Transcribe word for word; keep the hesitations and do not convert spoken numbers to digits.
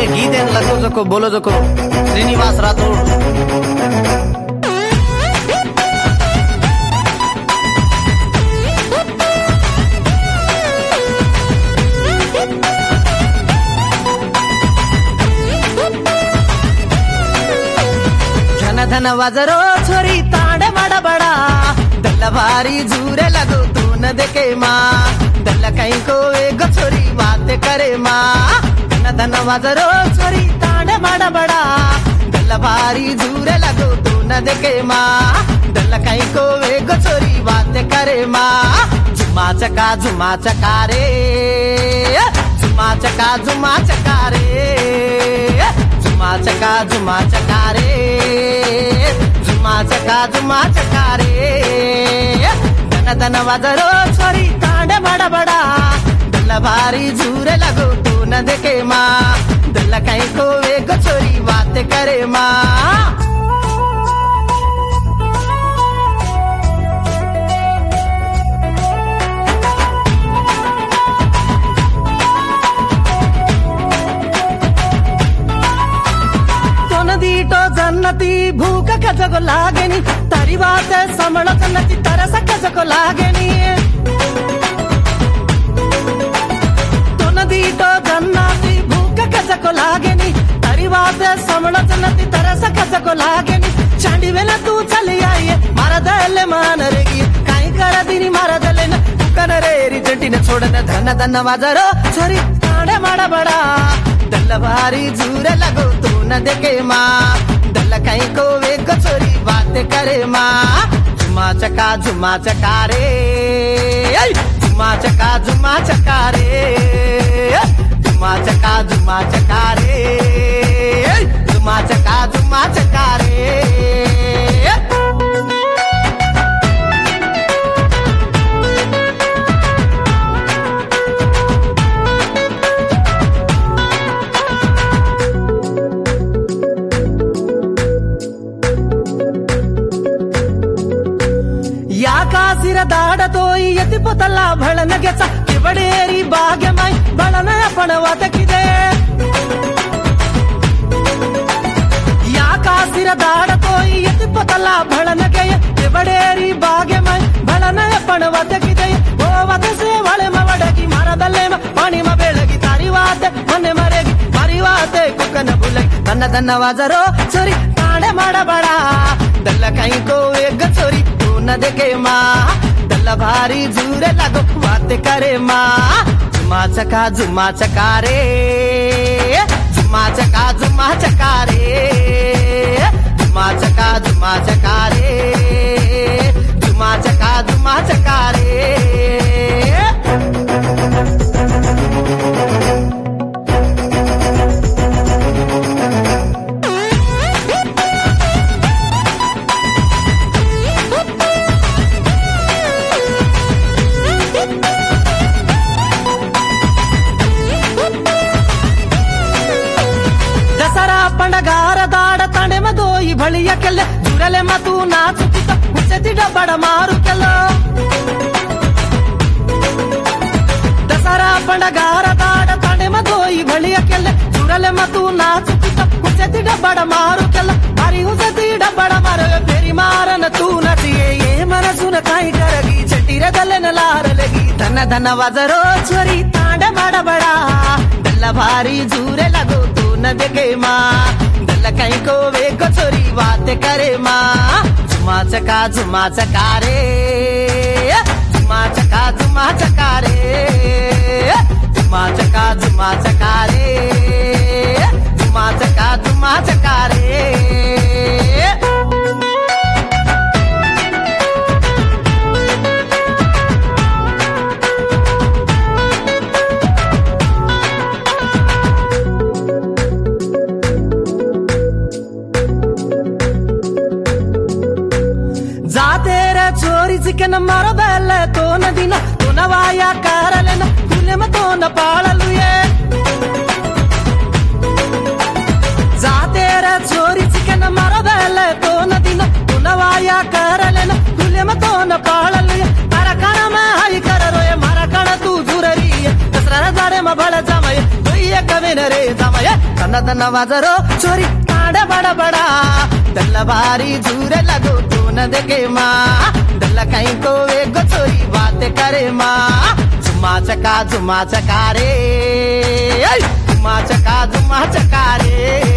गीतेन लगो जको बोलो जको श्रीनिवास राठोड धन वजरो छोरी तांडे मडबड़ा दल्ला भारी झूरे लगो तू न देखे माँ दल्ला कहीं को एक छोरी बातें करे माँ धन धन वजरो छोरी तांडे मडबड़ा दल्ला भारी झूरे लगो तू न देखे माँ दल्ला कहीं को एक छोरी बातें करे माँ झुमा चका झुमा चका रे झुमा चका झुमा चका रे झुमा चका झुमा चका रे झुमा चका झुमा चका रे धन धन वजरो छोरी तांडे मडबड़ा दल्ला भारी झूरे लगो तू न देखे माँ दल्ला कहीं को एक छोरी बातें करे माँ दीटो जन्नती भूख कजको लागेनी तारी बाते समण जन्नती तरस कजको लागेनी तो नदीटो जन्नती भूख कजको लागेनी तारी बाते समण जन्नती तरस कजको लागेनी चांडी वेला तू चली आई मरदले मानरेगी काई कर दिनी मरदले न कनरेरी जंटी न छोड़न धन धन वजरो छोरी तांडे मडबड़ा दल्ला भारी झूरे लगो तू न देखे माँ दल्ला कहीं को एक छोरी बातें करे माँ झुमा चका झुमा चका रे झुमा चका झुमा चका रे झुमा चका झुमा चका रे झुमा चका झुमा चका रे दाडतोई यति पोतला भळन गेचा किवडेरी भाग्यमाई बळन आपण वातकिदे या कासिर दाडतोई यति पोतला भळन गे किवडेरी भाग्यमाई बळन आपण वातकिदे ओ वतसे वळे मवडगी मरदले पाणी म बेळगी तारी वाते मने मरेगी मारी वाते कुकन बुलगी धन धन वजरो छोरी तांडे मडबड़ा दल्ला कहीं को एक छोरी तू न देखे माँ दल्ला भारी झूरे लगो बातें करे माँ झुमा चका झुमा चका रे झुमा चका झुमा चका रे झुमा चका झुमा चका रे झुमा चका झुमा चका रे ಬಳಿಯ ಕೆಲ್ಲ ಜುರಲೆ ಮತು ನಾಚುತ್ತಿದ್ದ ಹುಚ್ಚೆತ್ತಿಡ ಬಡ ಮಾರು ಕೆಲ್ಲ ದಸರಾ ಪಂಡಗಾರ ತಾಡ ತಾಂಡೆ ಮದೋಯಿ ಬಳಿಯ ಕೆಲ್ಲ ಜುರಲೆ ಮತು ನಾಚುತ್ತಿದ್ದ ಹುಚ್ಚೆತ್ತಿಡ ಬಡ ಮಾರು ಕೆಲ್ಲ ಮಾರಿ ಹುಚ್ಚೆತ್ತಿಡ ಬಡ ಮಾರು ಬೇರಿ ಮಾರನ ತೂ ನಚಿಯೇ ಏ ಮನಸುನ ಕಾಯಿ ಕರಗಿ ಚಟ್ಟಿರದಲ್ಲೆ ನಲಾರಲಗಿ ಧನ ಧನ ವಜರೋ ಛರಿ ತಾಂಡೆ ಮಾಡಬಡ ದಲ್ಲ ಭಾರಿ ಜೂರೆ ಲಗೋ ತೂ ನ ದೇಗೆ ಮಾ दल्ला कहीं को एक छोरी बातें करे माँ झुमा चका झुमा चका रे झुमा चका झुमा चका रे झुमा चका झुमा चका रे झुमा चका झुमा चका रे ಚಿಕನ ಮರದಲ್ಲ ತೋನ ದಿನ ತುನವಾಯ ಕಾರಲೆನ ಕುಲೆಮ ತೋನ ಪಾಳಲುಯೇ ಜಾತೇರ ಚೋರಿ ಚಿಕನ ಮರದಲ್ಲ ತೋನ ದಿನ ತುನವಾಯ ಕಾರಲೆನ ಕುಲೆಮ ತೋನ ಪಾಳಲುಯೇ ಮರಕಣ ಮೈ ಕರರೋಯ ಮರಕಣ ತೂ ಜುರರಿಯ ದಸರಾ ದಾರೆ ಮ ಬಳ ಜಮಯ ಕೊಯ್ಯ ಕವೆ मैंने रे दमये दन दन बाजरो चोरी ताड़े बड़ा बड़ा दल्लबारी झूरे लगो तू न देखे माँ दल्ल कहीं को एक चोरी बात करे माँ झुमा चका झुमा चका रे झुमा चका झुमा चका रे